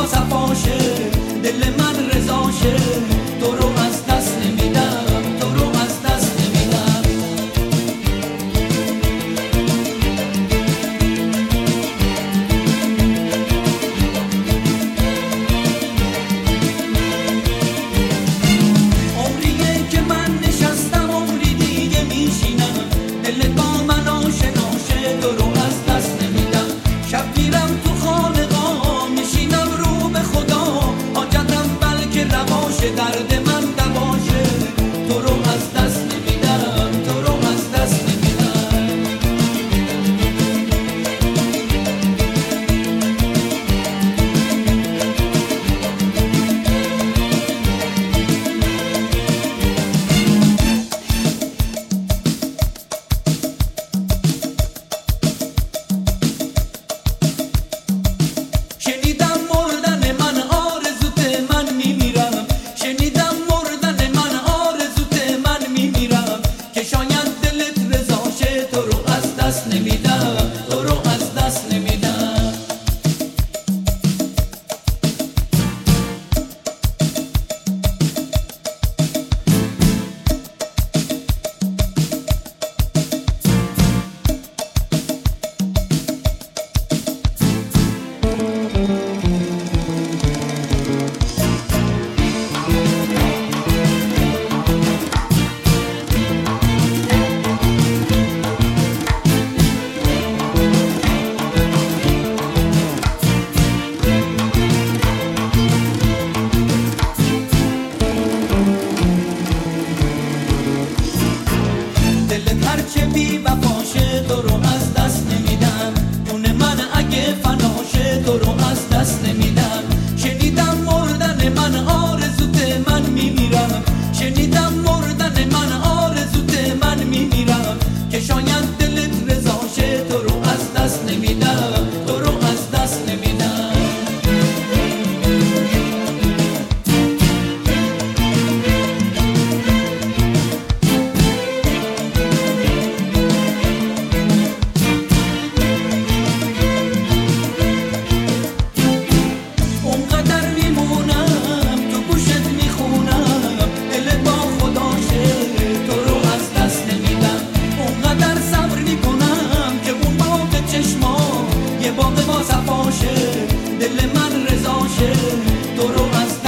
صفاشه، دل من رضاشه، تو رو از دست نمیدم، تو رو از دست نمیدم. عمریه که من نشستم، عمری دیگه میشینم، دل با من آشناشه، تو رو از دست نمیدم. شب میرم تو خانقاه، میشینم رو به خدا، حاجتم بلکه رواشه، درد من دواشه، تو رو از دست نمیدم، تو رو از دست نمیدم. شنیدم مردن من آرزوت من میمیرم، شنیدم مردن من آرزوت من میمیرم، که شاید دلت رضاشه، تو رو از دست نمیدم، تو رو از دست نمیدم. دلت هرچه بی وفاشه، تو رو از دست نمیدم، جون من اگه فناشه، تو رو از دست نمیدم. شنیدم مردن من آرزوت من میمیرم، شنیدم مردن من آرزوت من میمیرم، که شاید دلت رضاشه، تو رو از دست نمیدم، تو رو از دست نمیدم. اونقدر میمونم تو گوشت میخونم، دل با خداشه، تو رو از دست نمیدم. اونقدر صبر میکنم که اون باغ چشما یه باغ با صفاشه، دل من رضاشه، تو رو از